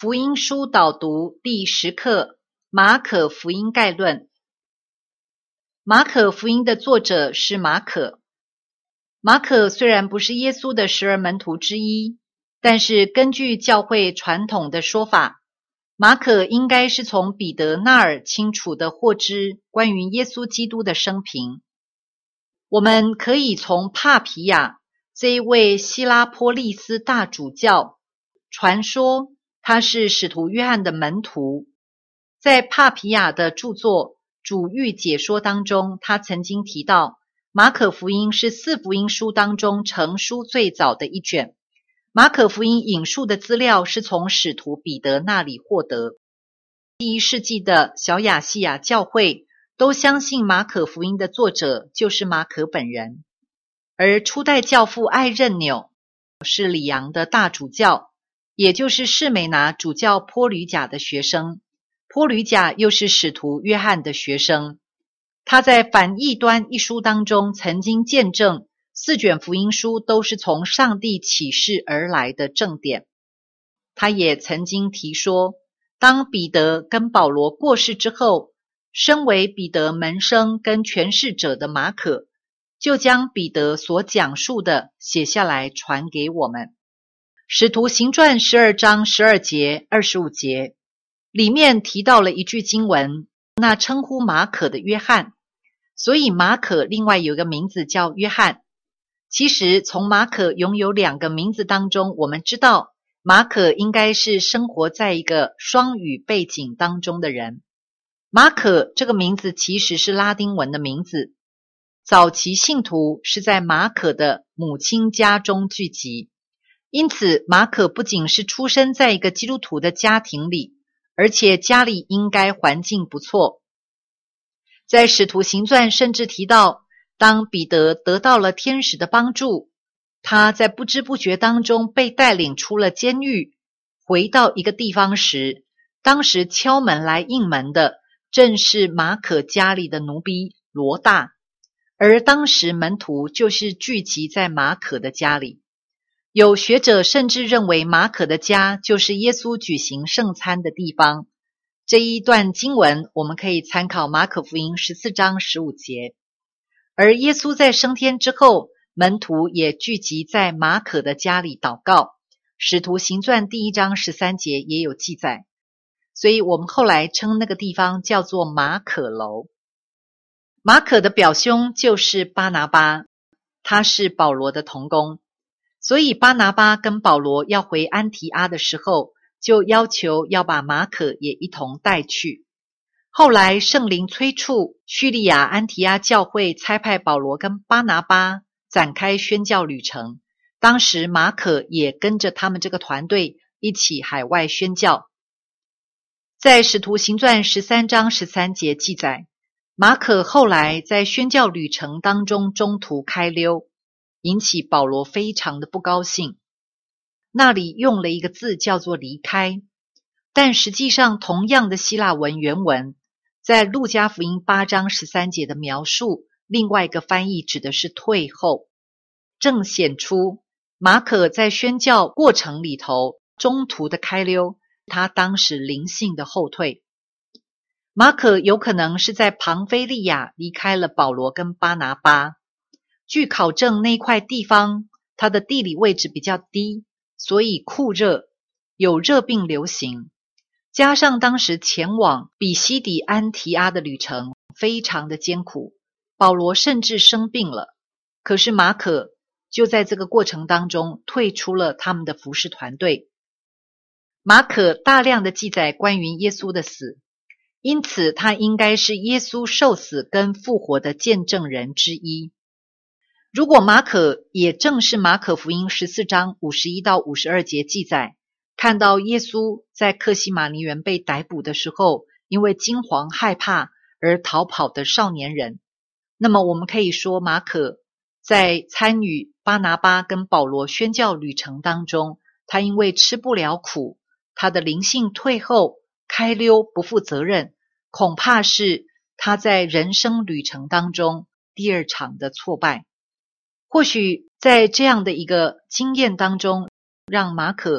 福音书导读第10课，马可福音概论。马可福音的作者是马可。马可虽然不是耶稣的12门徒之一，但是根据教会传统的说法，马可应该是从彼得那儿清楚地获知关于耶稣基督的生平。我们可以从帕皮亚这一位希拉波利斯大主教传说他是使徒约翰的门徒，在帕皮亚的著作《主欲解说》当中，他曾经提到马可福音是4福音书当中成书最早的一卷。马可福音引述的资料是从使徒彼得那里获得。第1世纪的小亚细亚教会都相信马可福音的作者就是马可本人，而初代教父艾任纽是里昂的大主教，也就是士美拿主教坡吕贾的学生，坡吕贾又是使徒约翰的学生。他在反异端一书当中曾经见证4卷福音书都是从上帝启示而来的正典。他也曾经提说，当彼得跟保罗过世之后，身为彼得门生跟诠释者的马可就将彼得所讲述的写下来传给我们。使徒行传12章12节25节里面提到了一句经文，那称呼马可的约翰，所以马可另外有一个名字叫约翰。其实从马可拥有2个名字当中，我们知道马可应该是生活在一个双语背景当中的人。马可这个名字其实是拉丁文的名字，早期信徒是在马可的母亲家中聚集，因此马可不仅是出生在一个基督徒的家庭里，而且家里应该环境不错。在使徒行传甚至提到，当彼得得到了天使的帮助，他在不知不觉当中被带领出了监狱，回到一个地方时，当时敲门来应门的正是马可家里的奴婢罗大，而当时门徒就是聚集在马可的家里。有学者甚至认为马可的家就是耶稣举行圣餐的地方。这一段经文我们可以参考马可福音14章15节。而耶稣在升天之后，门徒也聚集在马可的家里祷告，使徒行传第1章13节也有记载，所以我们后来称那个地方叫做马可楼。马可的表兄就是巴拿巴，他是保罗的同工，所以巴拿巴跟保罗要回安提阿的时候，就要求要把马可也一同带去。后来圣灵催促叙利亚安提阿教会差派保罗跟巴拿巴展开宣教旅程，当时马可也跟着他们这个团队一起海外宣教。在使徒行传13章13节记载，马可后来在宣教旅程当中中途开溜，引起保罗非常的不高兴。那里用了一个字叫做离开，但实际上同样的希腊文原文在路加福音8章13节的描述，另外一个翻译指的是退后，正显出马可在宣教过程里头中途的开溜，他当时灵性的后退。马可有可能是在庞菲利亚离开了保罗跟巴拿巴。据考证，那块地方它的地理位置比较低，所以酷热，有热病流行，加上当时前往比西底安提阿的旅程非常的艰苦，保罗甚至生病了。可是马可就在这个过程当中退出了他们的服事团队。马可大量的记载关于耶稣的死，因此他应该是耶稣受死跟复活的见证人之一。如果马可也正是马可福音14章51到52节记载，看到耶稣在客西马尼园被逮捕的时候，因为惊惶害怕而逃跑的少年人，那么我们可以说马可在参与巴拿巴跟保罗宣教旅程当中，他因为吃不了苦，他的灵性退后开溜不负责任，恐怕是他在人生旅程当中第2场的挫败。或许在这样的一个经验当中，让马可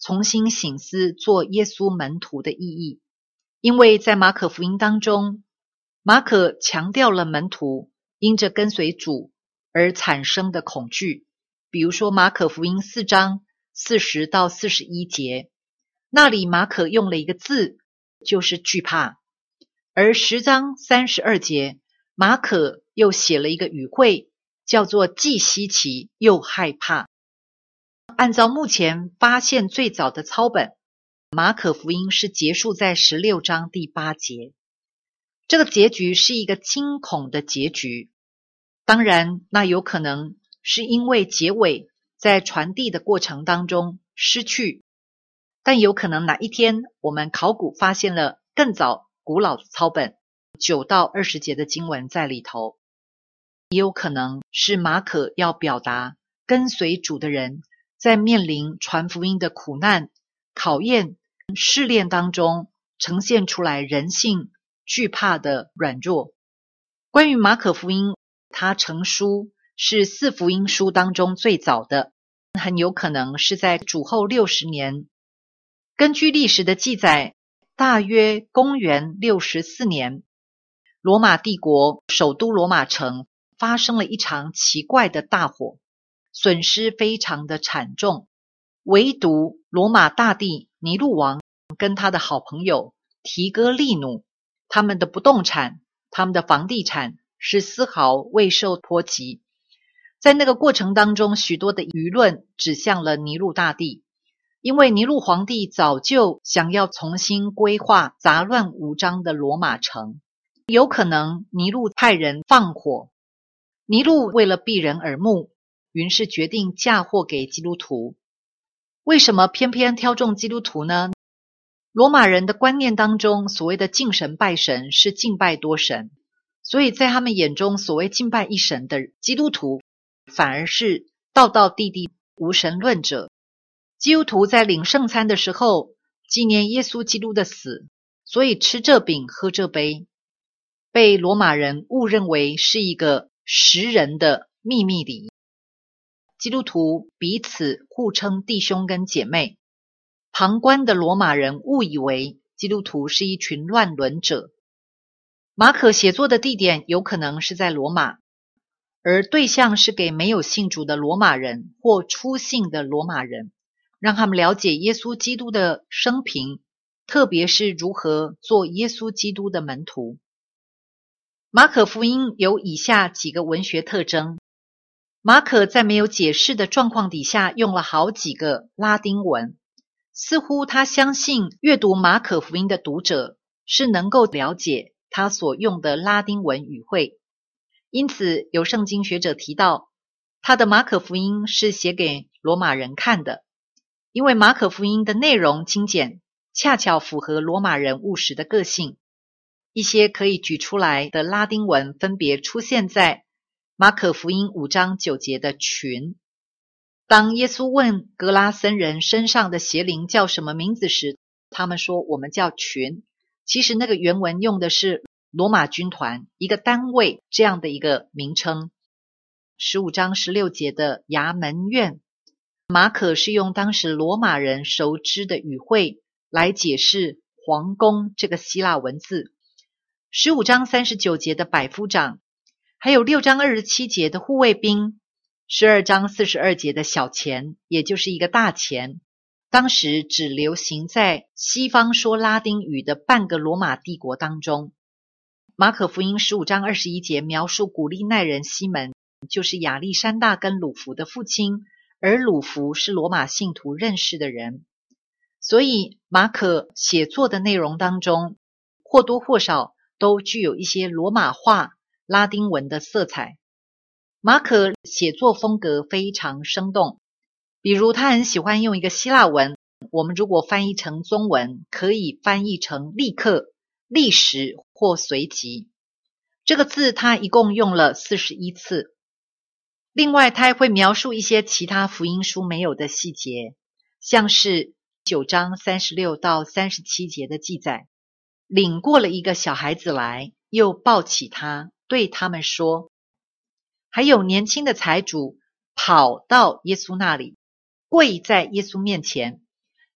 重新省思做耶稣门徒的意义。因为在马可福音当中，马可强调了门徒因着跟随主而产生的恐惧。比如说马可福音4章40到41节，那里马可用了一个字，就是惧怕。而10章32节，马可又写了一个语汇，叫做既稀奇又害怕。按照目前发现最早的抄本，马可福音是结束在16章第8节。这个结局是一个惊恐的结局。当然，那有可能是因为结尾在传递的过程当中失去，但有可能哪一天我们考古发现了更早古老的抄本，9到20节的经文在里头。也有可能是马可要表达跟随主的人在面临传福音的苦难、考验、试炼当中呈现出来人性惧怕的软弱。关于马可福音，它成书是4福音书当中最早的，很有可能是在主后60年。根据历史的记载，大约公元64年，罗马帝国首都罗马城发生了一场奇怪的大火，损失非常的惨重。唯独罗马大帝尼禄王跟他的好朋友提哥利努，他们的不动产、他们的房地产是丝毫未受波及。在那个过程当中，许多的舆论指向了尼禄大帝，因为尼禄皇帝早就想要重新规划杂乱无章的罗马城，有可能尼禄派人放火。尼禄为了避人耳目，于是决定嫁祸给基督徒。为什么偏偏挑中基督徒呢？罗马人的观念当中，所谓的敬神拜神是敬拜多神，所以在他们眼中，所谓敬拜一神的基督徒反而是道道地地无神论者。基督徒在领圣餐的时候纪念耶稣基督的死，所以吃这饼喝这杯，被罗马人误认为是一个食人的秘密礼仪。基督徒彼此互称弟兄跟姐妹，旁观的罗马人误以为基督徒是一群乱伦者。马可写作的地点有可能是在罗马，而对象是给没有信主的罗马人或初信的罗马人，让他们了解耶稣基督的生平，特别是如何做耶稣基督的门徒。马可福音有以下几个文学特征。马可在没有解释的状况底下用了好几个拉丁文，似乎他相信阅读马可福音的读者是能够了解他所用的拉丁文语汇。因此有圣经学者提到，他的马可福音是写给罗马人看的，因为马可福音的内容精简，恰巧符合罗马人务实的个性。一些可以举出来的拉丁文分别出现在马可福音5章9节的群。当耶稣问格拉森人身上的邪灵叫什么名字时，他们说我们叫群。其实那个原文用的是罗马军团一个单位这样的一个名称。15章16节的衙门院，马可是用当时罗马人熟知的语汇来解释皇宫这个希腊文字。15章39节的百夫长，还有6章27节的护卫兵，12章42节的小钱，也就是一个大钱，当时只流行在西方说拉丁语的半个罗马帝国当中。马可福音15章21节描述古利奈人西门，就是亚历山大跟鲁孚的父亲，而鲁孚是罗马信徒认识的人。所以马可写作的内容当中，或多或少都具有一些罗马化拉丁文的色彩。马可写作风格非常生动，比如他很喜欢用一个希腊文，我们如果翻译成中文，可以翻译成立刻、立时或随即。这个字他一共用了41次。另外他还会描述一些其他福音书没有的细节，像是9章36到37节的记载，领过了一个小孩子来，又抱起他，对他们说。还有年轻的财主跑到耶稣那里，跪在耶稣面前，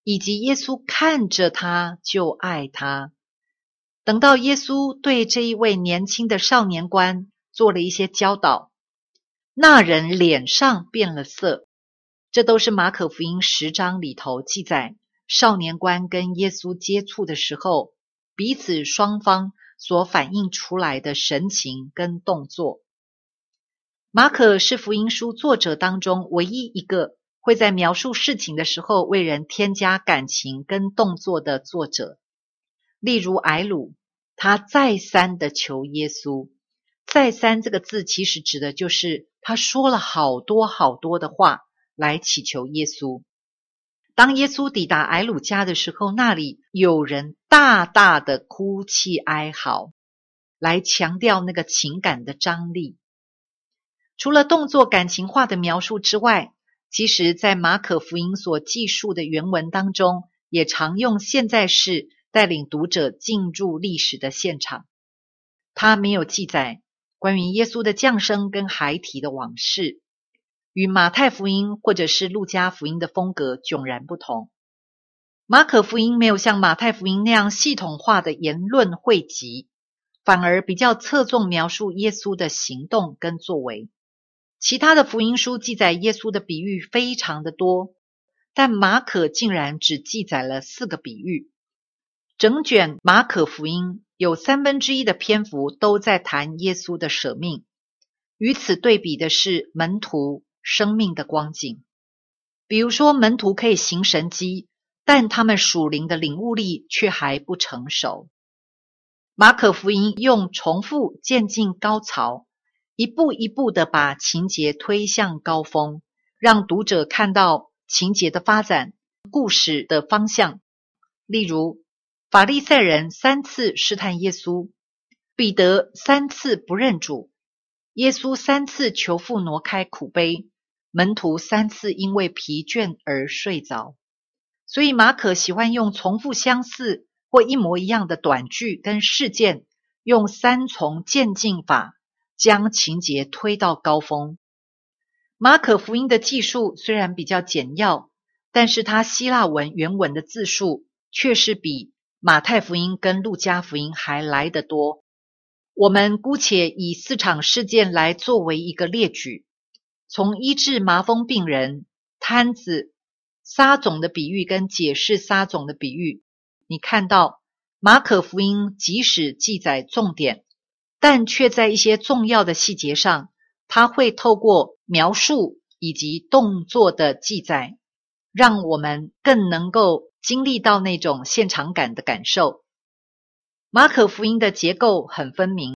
以及耶稣看着他就爱他。等到耶稣对这一位年轻的少年官做了一些教导，那人脸上变了色。这都是马可福音10章里头记载少年官跟耶稣接触的时候，彼此双方所反映出来的神情跟动作。马可是福音书作者当中唯一一个会在描述事情的时候为人添加感情跟动作的作者。例如埃鲁，他再三的求耶稣，再三这个字其实指的就是他说了好多好多的话来祈求耶稣。当耶稣抵达埃鲁家的时候，那里有人大大的哭泣哀嚎，来强调那个情感的张力。除了动作感情化的描述之外，其实在马可福音所记述的原文当中，也常用现在式带领读者进入历史的现场。他没有记载关于耶稣的降生跟孩提的往事，与马太福音或者是路加福音的风格迥然不同。马可福音没有像马太福音那样系统化的言论汇集，反而比较侧重描述耶稣的行动跟作为。其他的福音书记载耶稣的比喻非常的多，但马可竟然只记载了4个比喻。整卷马可福音有1/3的篇幅都在谈耶稣的舍命，与此对比的是门徒生命的光景。比如说门徒可以行神迹，但他们属灵的领悟力却还不成熟。马可福音用重复渐进高潮，一步一步的把情节推向高峰，让读者看到情节的发展，故事的方向。例如法利赛人3次试探耶稣，彼得3次不认主，耶稣3次求父挪开苦杯，门徒3次因为疲倦而睡着。所以马可喜欢用重复相似或一模一样的短句跟事件，用3重渐进法将情节推到高峰。马可福音的记述虽然比较简要，但是它希腊文原文的字数却是比马太福音跟路加福音还来得多。我们姑且以4场事件来作为一个列举，从医治麻风病人、瘫子、撒种的比喻跟解释撒种的比喻，你看到马可福音即使记载重点，但却在一些重要的细节上，它会透过描述以及动作的记载，让我们更能够经历到那种现场感的感受。马可福音的结构很分明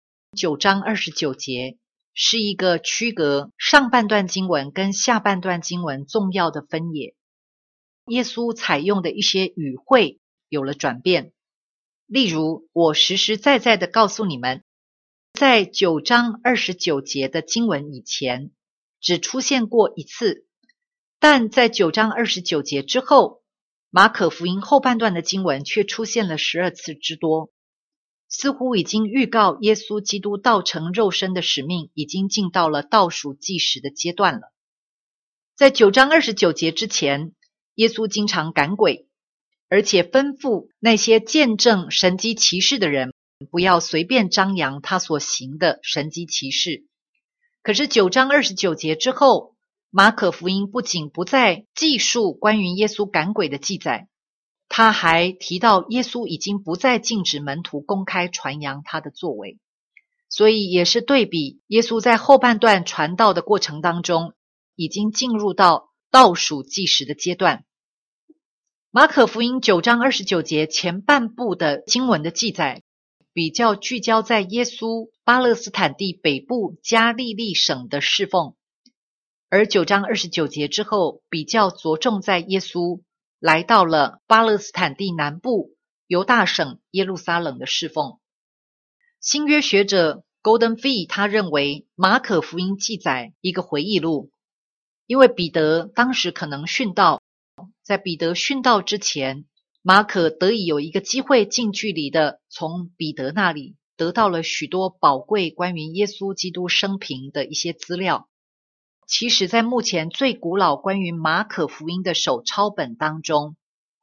，9章29节是一个区隔上半段经文跟下半段经文重要的分野。耶稣采用的一些语汇有了转变，例如我实实在在的告诉你们，在9章29节的经文以前只出现过1次，但在9章29节之后，马可福音后半段的经文却出现了12次之多，似乎已经预告耶稣基督道成肉身的使命已经进到了倒数计时的阶段了。在9章29节之前，耶稣经常赶鬼，而且吩咐那些见证神迹奇事的人不要随便张扬他所行的神迹奇事。可是9章29节之后，马可福音不仅不再记述关于耶稣赶鬼的记载，他还提到耶稣已经不再禁止门徒公开传扬他的作为，所以也是对比耶稣在后半段传道的过程当中已经进入到倒数计时的阶段。马可福音9章29节前半部的经文的记载比较聚焦在耶稣巴勒斯坦地北部加利利省的侍奉，而9章29节之后比较着重在耶稣来到了巴勒斯坦地南部犹大省耶路撒冷的侍奉。新约学者 Golden Fee 他认为马可福音记载一个回忆录，因为彼得当时可能殉道，在彼得殉道之前，马可得以有一个机会近距离的从彼得那里得到了许多宝贵关于耶稣基督生平的一些资料。其实在目前最古老关于马可福音的手抄本当中，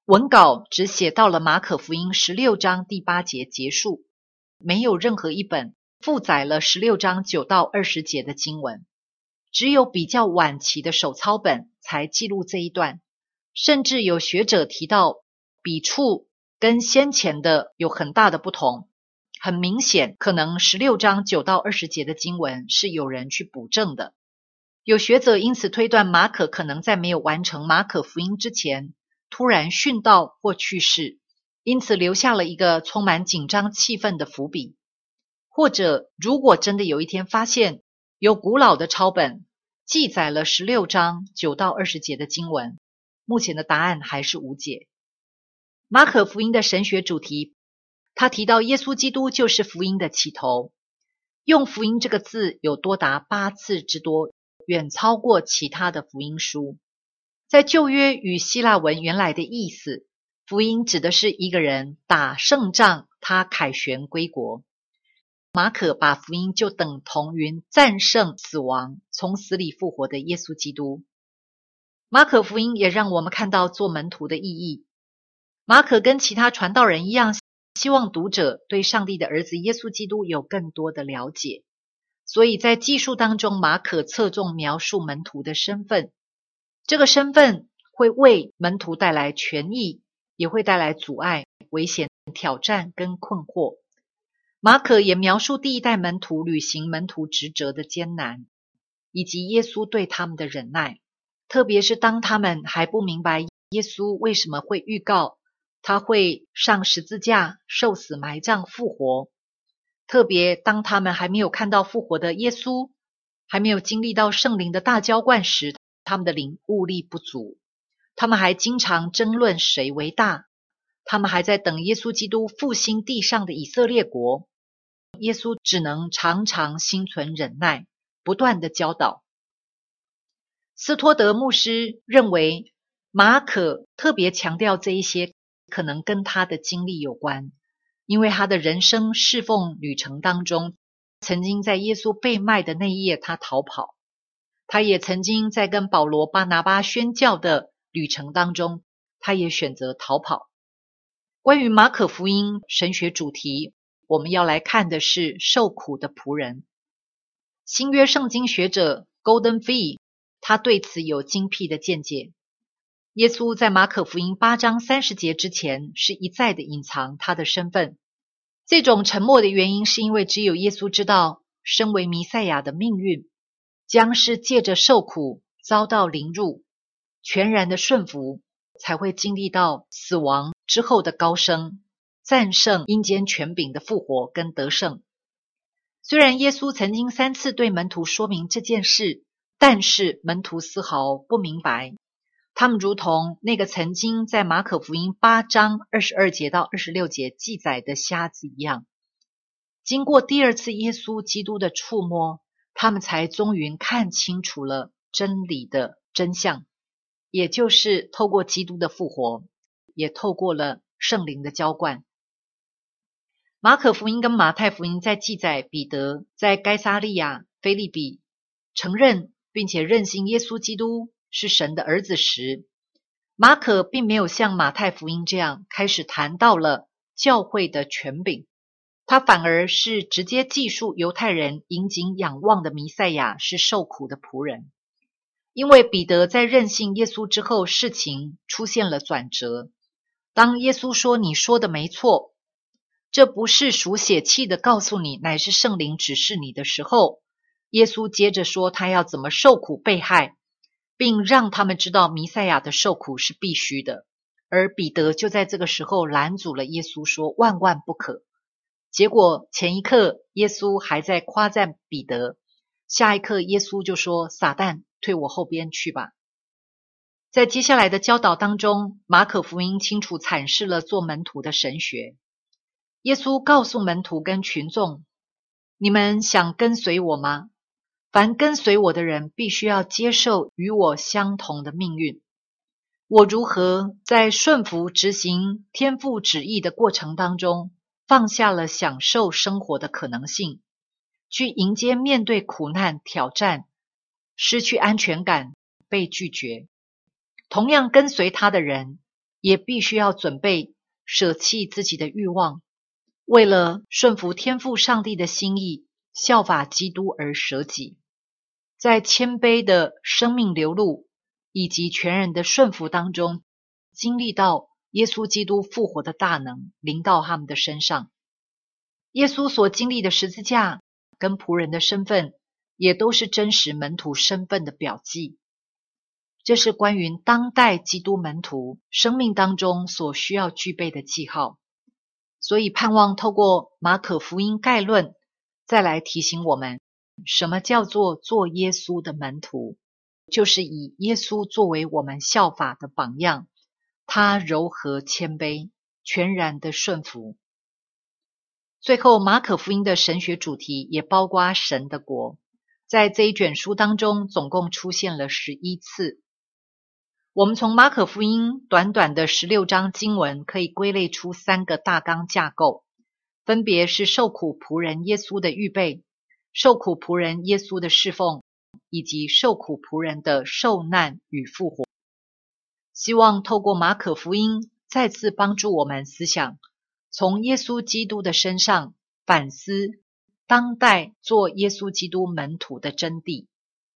文稿只写到了马可福音16章第8节结束，没有任何一本附载了16章9到20节的经文，只有比较晚期的手抄本才记录这一段，甚至有学者提到笔触跟先前的有很大的不同，很明显可能16章9到20节的经文是有人去补正的。有学者因此推断马可可能在没有完成马可福音之前突然殉道或去世，因此留下了一个充满紧张气氛的伏笔。或者如果真的有一天发现有古老的抄本记载了16章9到20节的经文，目前的答案还是无解。马可福音的神学主题，他提到耶稣基督就是福音的起头，用福音这个字有多达8次之多，远超过其他的福音书。在旧约与希腊文原来的意思，福音指的是一个人打胜仗，他凯旋归国。马可把福音就等同于战胜死亡，从死里复活的耶稣基督。马可福音也让我们看到做门徒的意义。马可跟其他传道人一样，希望读者对上帝的儿子耶稣基督有更多的了解，所以在记述当中，马可侧重描述门徒的身份。这个身份会为门徒带来权益，也会带来阻碍、危险、挑战跟困惑。马可也描述第一代门徒履行门徒职责的艰难，以及耶稣对他们的忍耐，特别是当他们还不明白耶稣为什么会预告他会上十字架、受死、埋葬、复活，特别当他们还没有看到复活的耶稣，还没有经历到圣灵的大浇灌时，他们的领悟力不足，他们还经常争论谁为大，他们还在等耶稣基督复兴地上的以色列国。耶稣只能常常心存忍耐，不断的教导。斯托德牧师认为，马可特别强调这一些可能跟他的经历有关，因为他的人生侍奉旅程当中，曾经在耶稣被卖的那一夜他逃跑，他也曾经在跟保罗、巴拿巴宣教的旅程当中，他也选择逃跑。关于马可福音神学主题，我们要来看的是受苦的仆人。新约圣经学者 Gordon Fee 他对此有精辟的见解。耶稣在马可福音8章30节之前是一再的隐藏他的身份，这种沉默的原因是因为只有耶稣知道身为弥赛亚的命运将是借着受苦遭到凌辱，全然的顺服，才会经历到死亡之后的高升，战胜阴间权柄的复活跟得胜。虽然耶稣曾经3次对门徒说明这件事，但是门徒丝毫不明白，他们如同那个曾经在马可福音8章22节到26节记载的瞎子一样，经过第2次耶稣基督的触摸，他们才终于看清楚了真理的真相，也就是透过基督的复活，也透过了圣灵的浇灌。马可福音跟马太福音在记载彼得在该撒利亚腓立比承认并且认信耶稣基督是神的儿子时，马可并没有像马太福音这样开始谈到了教会的权柄，他反而是直接记述犹太人引颈仰望的弥赛亚是受苦的仆人。因为彼得在认信耶稣之后，事情出现了转折。当耶稣说你说的没错，这不是属血气的告诉你，乃是圣灵指示你的时候，耶稣接着说他要怎么受苦被害，并让他们知道弥赛亚的受苦是必须的。而彼得就在这个时候拦阻了耶稣，说万万不可。结果前一刻耶稣还在夸赞彼得，下一刻耶稣就说撒旦退我后边去吧。在接下来的教导当中，马可福音清楚阐释了做门徒的神学。耶稣告诉门徒跟群众，你们想跟随我吗？凡跟随我的人必须要接受与我相同的命运。我如何在顺服执行天父旨意的过程当中，放下了享受生活的可能性，去迎接面对苦难、挑战、失去安全感、被拒绝。同样跟随他的人也必须要准备舍弃自己的欲望，为了顺服天父上帝的心意，效法基督而舍己，在谦卑的生命流露以及全然的顺服当中，经历到耶稣基督复活的大能临到他们的身上。耶稣所经历的十字架跟仆人的身份，也都是真实门徒身份的表记。这是关于当代基督门徒生命当中所需要具备的记号。所以盼望透过马可福音概论，再来提醒我们，什么叫做做耶稣的门徒，就是以耶稣作为我们效法的榜样，他柔和谦卑，全然的顺服。最后，马可福音的神学主题也包括神的国，在这一卷书当中总共出现了11次。我们从马可福音短短的16章经文可以归类出3个大纲架构，分别是受苦仆人耶稣的预备、受苦仆人耶稣的侍奉，以及受苦仆人的受难与复活。希望透过马可福音再次帮助我们思想，从耶稣基督的身上反思当代做耶稣基督门徒的真谛。